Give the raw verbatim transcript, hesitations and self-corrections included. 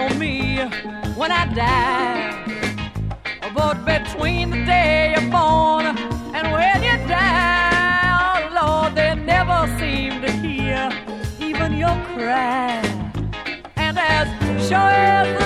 on me when I die. But between the day you're born and when you die, oh Lord, they never seem to hear even your cry. And as sure as